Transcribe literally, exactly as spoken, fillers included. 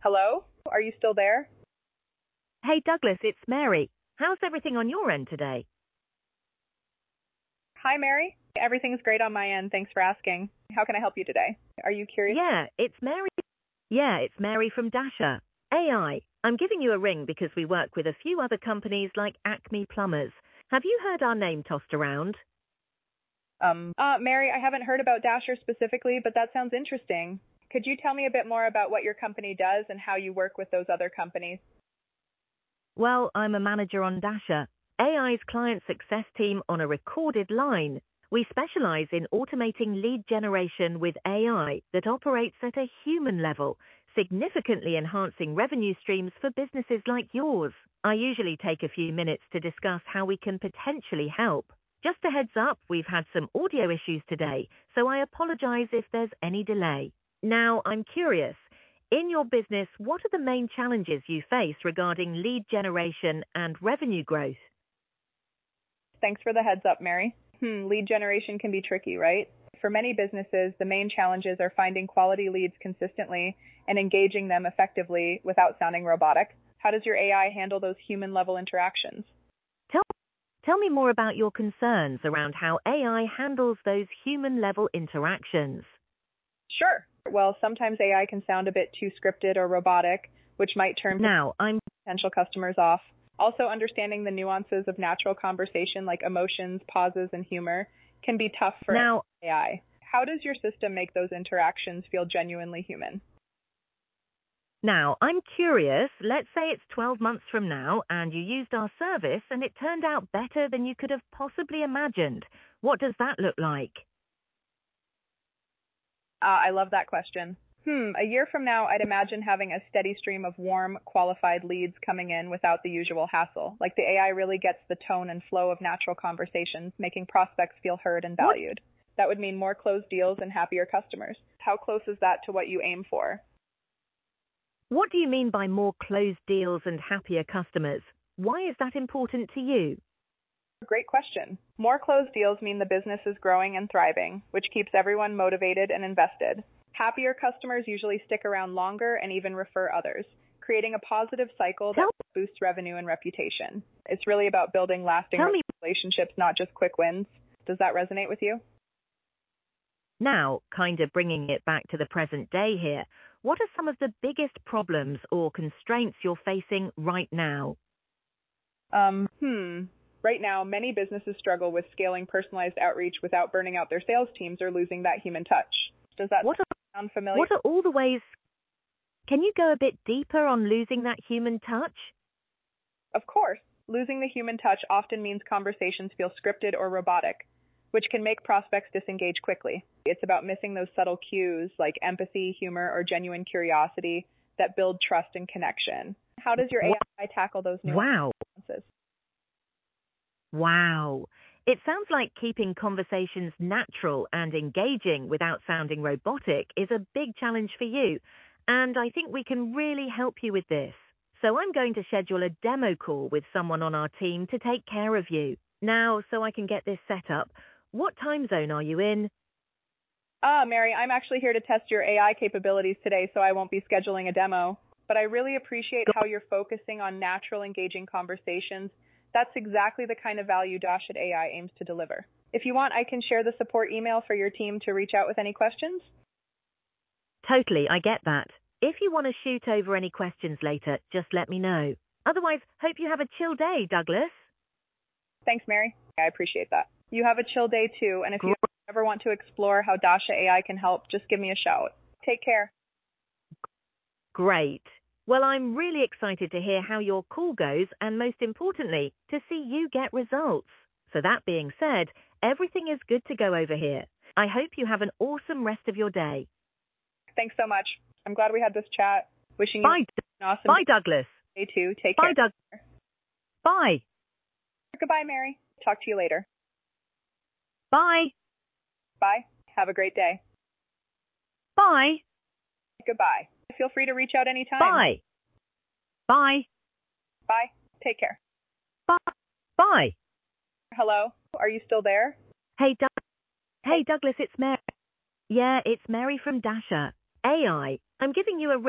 Hello? Are you still there? Hey Douglas, it's Mary. How's everything on your end today? Hi, Mary. Everything's great on my end. Thanks for asking. How can I help you today? Are you curious? Yeah, it's Mary. Yeah, it's Mary from Dasher. A I. I'm giving you a ring because we work with a few other companies like Acme Plumbers. Have you heard our name tossed around? Um, uh, Mary, I haven't heard about Dasher specifically, but that sounds interesting. Could you tell me a bit more about what your company does and how you work with those other companies? Well, I'm a manager on Dasher, A I's client success team on a recorded line. We specialize in automating lead generation with A I that operates at a human level, significantly enhancing revenue streams for businesses like yours. I usually take a few minutes to discuss how we can potentially help. Just a heads up, we've had some audio issues today, so I apologize if there's any delay. Now, I'm curious. In your business, what are the main challenges you face regarding lead generation and revenue growth? Thanks for the heads up, Mary. Hmm, lead generation can be tricky, right? For many businesses, the main challenges are finding quality leads consistently and engaging them effectively without sounding robotic. How does your A I handle those human-level interactions? Tell, tell me more about your concerns around how A I handles those human-level interactions. Sure. Well, sometimes A I can sound a bit too scripted or robotic, which might turn Now, I'm potential customers off. Also, understanding the nuances of natural conversation like emotions, pauses, and humor can be tough for now A I. How does your system make those interactions feel genuinely human? Now, I'm curious, let's say it's twelve months from now and you used our service and it turned out better than you could have possibly imagined. What does that look like? Uh, I love that question. Hmm, a year from now, I'd imagine having a steady stream of warm, qualified leads coming in without the usual hassle. Like the A I really gets the tone and flow of natural conversations, making prospects feel heard and What, valued. That would mean more closed deals and happier customers. How close is that to what you aim for? what do you mean by more closed deals and happier customers? Why is that important to you? Great question. More closed deals mean the business is growing and thriving, which keeps everyone motivated and invested. Happier customers usually stick around longer and even refer others, creating a positive cycle that Tell, boosts revenue and reputation. It's really about building lasting tell me relationships, not just quick wins. Does that resonate with you? now, kind of bringing it back to the present day here. What are some of the biggest problems or constraints you're facing right now? Um, hmm. Right now, many businesses struggle with scaling personalized outreach without burning out their sales teams or losing that human touch. Does that What are, sound familiar? what are all the ways? Can you go a bit deeper on losing that human touch? Of course, losing the human touch often means conversations feel scripted or robotic, which can make prospects disengage quickly. It's about missing those subtle cues like empathy, humor, or genuine curiosity that build trust and connection. How does your A I tackle those Wow. nuances? Wow. It sounds like keeping conversations natural and engaging without sounding robotic is a big challenge for you, and I think we can really help you with this. So I'm going to schedule a demo call with someone on our team to take care of you. Now, so I can get this set up, what time zone are you in? Ah, Mary, I'm actually here to test your A I capabilities today, so I won't be scheduling a demo. But I really appreciate how you're focusing on natural, engaging conversations. That's exactly the kind of value Dashed A I aims to deliver. If you want, I can share the support email for your team to reach out with any questions. Totally, I get that. If you want to shoot over any questions later, just let me know. Otherwise, hope you have a chill day, Douglas. Thanks, Mary. I appreciate that. You have a chill day too, and if you Gr- ever want to explore how Dasha A I can help, just give me a shout. Take care. Great. Well, I'm really excited to hear how your call goes and most importantly, to see you get results. So that being said, everything is good to go over here. I hope you have an awesome rest of your day. Thanks so much. I'm glad we had this chat. Wishing you Bye. an awesome Bye, Douglas. day too. Take Bye, care. Doug. Bye. Goodbye, Mary. Talk to you later. Bye. Bye. Have a great day. Bye. Goodbye. Feel free to reach out anytime. Bye. Bye. Bye. Take care. Bye. Bye. Hello? Are you still there? Hey, Doug. Hey, Douglas, it's Mary. Yeah, it's Mary from Dasher. A I. I'm giving you a